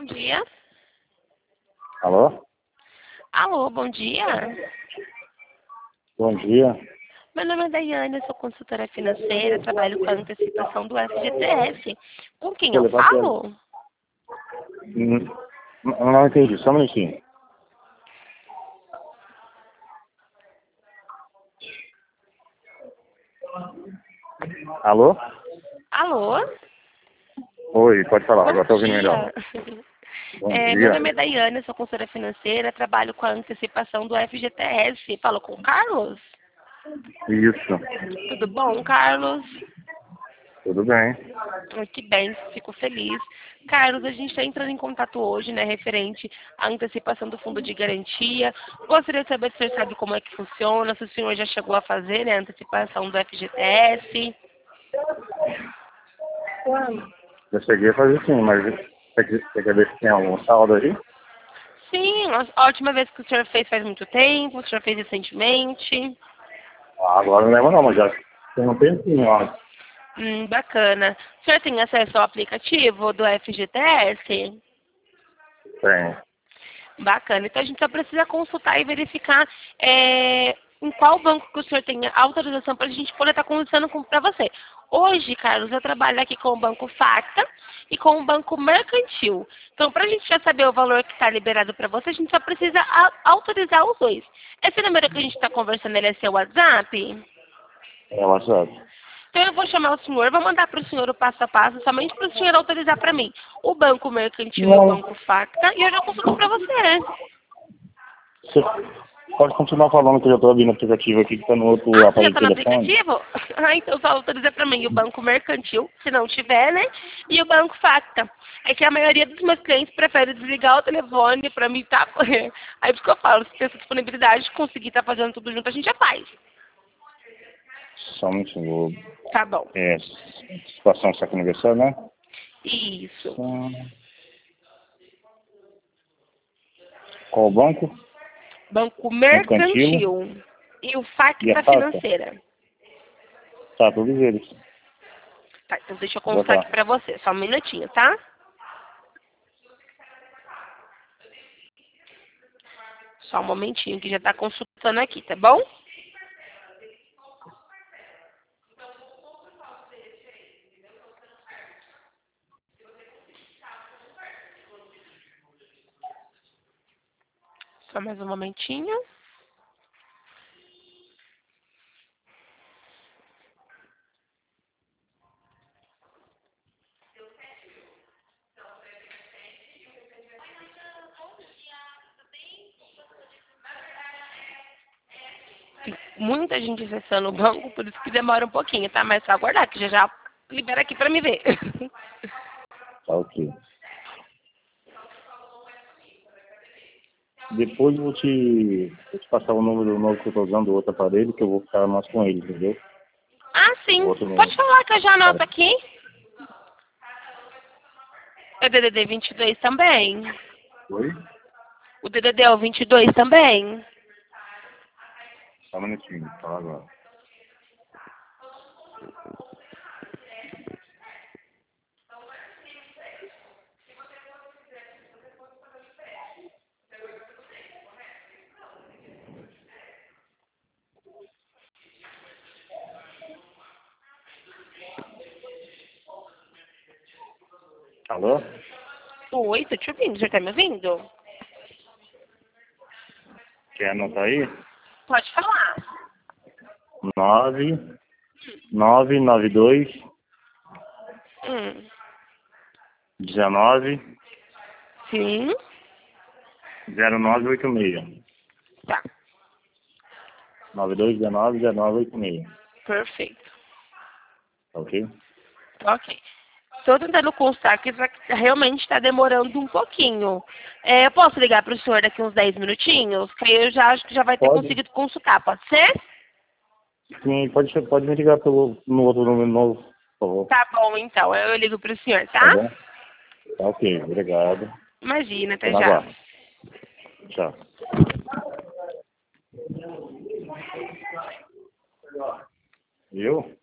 dia. Alô? Alô, bom dia. Bom dia. Meu nome é Daiane, eu sou consultora financeira, trabalho com a antecipação do FGTS. Com quem Vou eu levar pra... falo? Não entendi, só um minutinho. Alô? Alô? Oi, pode falar, agora Bom estou ouvindo melhor. dia. Bom Meu dia. nome é Daiane, eu sou consultora financeira, trabalho com a antecipação do FGTS. Falo com o Carlos? Isso, Tudo bom, Carlos? tudo bem. Que bem, fico feliz. Carlos, a gente está entrando em contato hoje, né, referente à antecipação do fundo de garantia. Gostaria de saber se o senhor sabe como é que funciona, se o senhor já chegou a fazer, né, a antecipação do FGTS. Eu cheguei a fazer sim, mas você quer ver se tem algum saldo aí? Sim, a última vez que o senhor fez faz muito tempo, o senhor fez recentemente. Agora não lembro não, mas já tem um tempinho, ó. Bacana. O senhor tem acesso ao aplicativo do FGTS? Tem. Bacana. Então a gente só precisa consultar e verificar em qual banco que o senhor tem autorização para a gente poder estar conversando para você. Hoje, Carlos, eu trabalho aqui com o Banco Facta e com o Banco Mercantil. Então, para a gente já saber o valor que está liberado para você, a gente só precisa autorizar os dois. Esse número que a gente está conversando, ele é seu WhatsApp? É o WhatsApp. Então eu vou chamar o senhor, vou mandar para o senhor o passo a passo, somente para o senhor autorizar para mim o Banco Mercantil e o Não, Banco Facta, e eu já consulto para você. você pode continuar falando que eu já estou abrindo o aplicativo aqui que está no outro Ah, você já aparelho está de no telefone. aplicativo? Ah, então só autoriza para mim o Banco Mercantil, se não tiver, né? E o Banco Facta. É que a maioria dos meus clientes prefere desligar o telefone para mim, tá? Aí por isso que eu falo, se tem essa disponibilidade de conseguir estar fazendo tudo junto, a gente já faz. Só um minutinho. Tá bom. Situação saque aniversário, né? Isso. Qual banco? Banco Mercantil Mercantil. E o e a Facta Facta? Financeira. Tá, todos eles. Tá, então deixa eu Já consultar tá. aqui pra você. Só um minutinho, tá? Só um momentinho que já tá consultando aqui, tá bom? Só mais um momentinho. Tem muita gente acessando o banco, por isso que demora um pouquinho, tá? Mas só aguardar, que já libera aqui pra me ver. Tá, ok. Depois eu vou te passar o número novo que eu tô usando do outro aparelho, que eu vou ficar mais com ele, entendeu? Ah, O sim. outro Pode número. falar que eu já anoto aqui. É DDD 22 também. Oi? O DDD é o 22 também. Só um minutinho, vou falar agora. Alô? Oi, tô te ouvindo. Você tá me ouvindo? Quer anotar aí? Pode falar. 992 Hum. 19 Sim. 0986. Tá. 92 19 0986. Perfeito. Tá ok? Ok. Estou tentando constar que realmente está demorando um pouquinho. Eu posso ligar para o senhor daqui uns 10 minutinhos? Que aí eu já acho que já vai ter Pode? conseguido consultar. Pode ser? Sim, pode me ligar no outro número novo, por favor. Tá bom, então. Eu ligo para o senhor, Tá tá? bom? Tá ok, obrigado. Imagina, Tô até na já. guarda. Tchau. Eu?